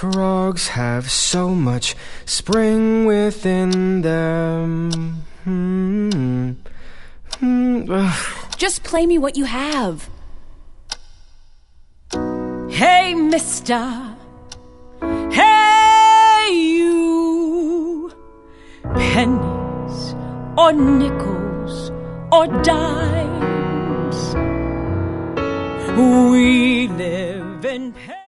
Frogs have so much spring within them. Just play me what you have. Hey, mister. Hey, you. Pennies or nickels or dimes. We live in